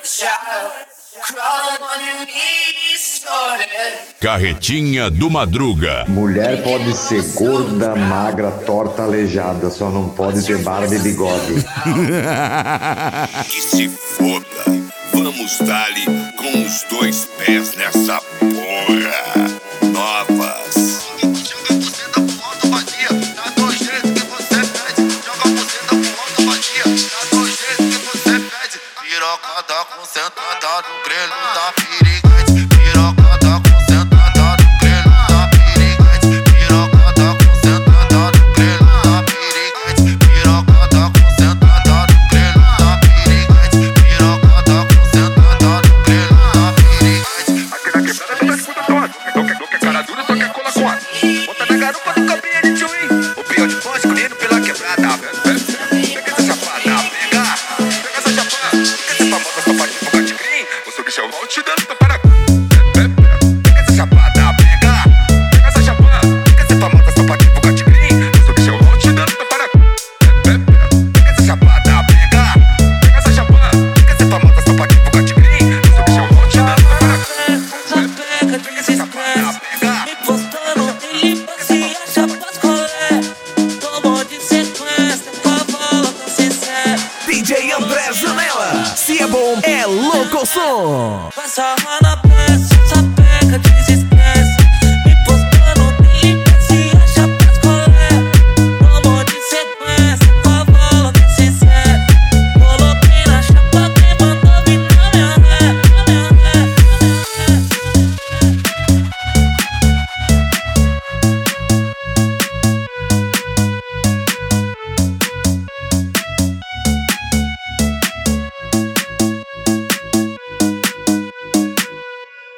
Carretinha do Madruga. Mulher pode ser gorda, magra, torta, aleijada, só não pode ter barba e bigode. Que se foda. Vamos dar-lhe com os dois pés nessa porra. Novas. Pirocada concentrada no grelho da piriguete. Pirocada concentrada no grelho da piriguete. Pirocada concentrada no grelho da piriguete. Pirocada concentrada no grelho da piriguete. Pirocada concentrada no grelho da piriguete. Aqui na quebrada tu tá escuta toda. Não quer cara dura, só quer cola com a. Bota na garupa do cabrinha de tchuim. O pior de pó escolhido pela quebrada. Pega essa chapada, pega essa chapada. Bicho, eu vou te dando pra parar. Pega essa chapada, pega essa chapada. Quer ser famosa só pra divulgar de green? Eu sou bicho, eu vou te dando pra parar. Pega essa chapada, pega essa chapada. Quer ser famosa só pra divulgar de green? Eu sou bicho, eu vou te dando pra parar. Pega essa chapada, pega. Me postando em limpa se acha pras colé. Tomou de sequência, cavalo tão sincero. DJ André Janela, se é bom, é louco som. Passa a mão na peça, sapeca de